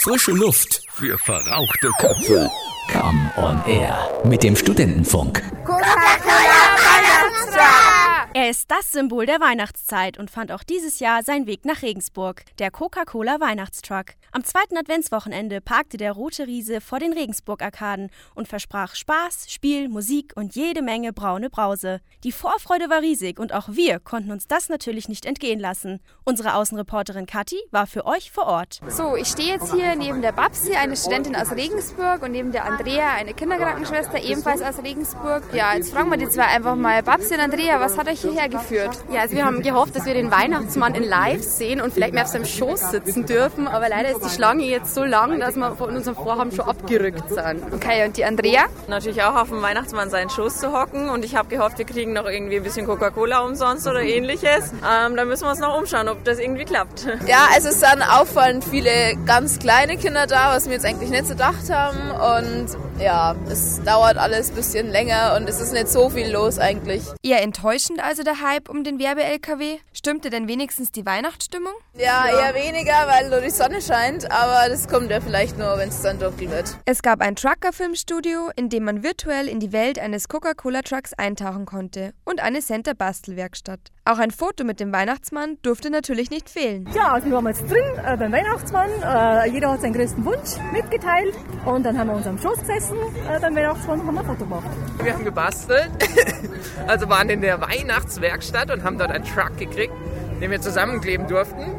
Frische Luft für verrauchte Köpfe. Come on Air mit dem Studentenfunk. Coca-Cola Weihnachtstruck! Er ist das Symbol der Weihnachtszeit und fand auch dieses Jahr seinen Weg nach Regensburg, der Coca-Cola Weihnachtstruck. Am 2. Adventswochenende parkte der Rote Riese vor den Regensburg-Arkaden und versprach Spaß, Spiel, Musik und jede Menge braune Brause. Die Vorfreude war riesig und auch wir konnten uns das natürlich nicht entgehen lassen. Unsere Außenreporterin Kathi war für euch vor Ort. So, ich stehe jetzt hier neben der Babsi, eine Studentin aus Regensburg, und neben der Andrea, eine Kinderkrankenschwester, ebenfalls aus Regensburg. Ja, jetzt fragen wir die zwei einfach mal. Babsi und Andrea, was hat euch hierher geführt? Ja, also wir haben gehofft, dass wir den Weihnachtsmann in live sehen und vielleicht mehr auf seinem Schoß sitzen dürfen, aber leider ist die Schlange jetzt so lang, dass wir von unserem Vorhaben schon abgerückt sind. Okay, und die Andrea? Natürlich auch auf dem Weihnachtsmann seinen Schoß zu hocken, und ich habe gehofft, wir kriegen noch irgendwie ein bisschen Coca-Cola umsonst oder ähnliches. Da müssen wir uns noch umschauen, ob das irgendwie klappt. Ja, also es sind auffallend viele ganz kleine Kinder da, was wir jetzt eigentlich nicht so gedacht haben, und ja, es dauert alles ein bisschen länger und es ist nicht so viel los eigentlich. Eher enttäuschend also der Hype um den Werbe-LKW? Stimmte denn wenigstens die Weihnachtsstimmung? Ja, eher weniger, weil nur die Sonne scheint, aber das kommt ja vielleicht nur, wenn es dann dunkel wird. Es gab ein Trucker-Filmstudio, in dem man virtuell in die Welt eines Coca-Cola-Trucks eintauchen konnte, und eine Center-Bastelwerkstatt. Auch ein Foto mit dem Weihnachtsmann durfte natürlich nicht fehlen. Ja, also wir waren jetzt drin beim Weihnachtsmann. Jeder hat seinen größten Wunsch mitgeteilt, und dann haben wir uns am Schoß gesessen beim Weihnachtsmann und haben ein Foto gemacht. Wir haben gebastelt, also waren in der Weihnachtswerkstatt und haben dort einen Truck gekriegt, den wir zusammenkleben durften.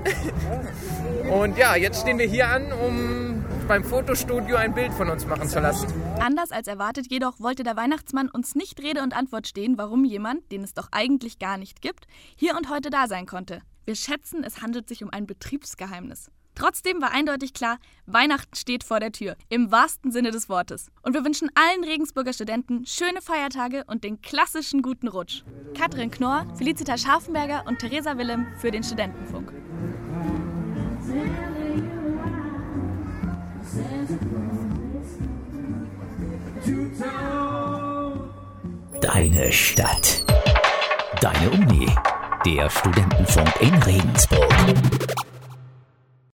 Und ja, jetzt stehen wir hier an, um beim Fotostudio ein Bild von uns machen zu lassen. Anders als erwartet jedoch wollte der Weihnachtsmann uns nicht Rede und Antwort stehen, warum jemand, den es doch eigentlich gar nicht gibt, hier und heute da sein konnte. Wir schätzen, es handelt sich um ein Betriebsgeheimnis. Trotzdem war eindeutig klar, Weihnachten steht vor der Tür, im wahrsten Sinne des Wortes. Und wir wünschen allen Regensburger Studenten schöne Feiertage und den klassischen guten Rutsch. Katrin Knorr, Felicitas Scharfenberger und Theresa Willem für den Studentenfunk. Deine Stadt. Deine Uni. Der Studentenfunk in Regensburg.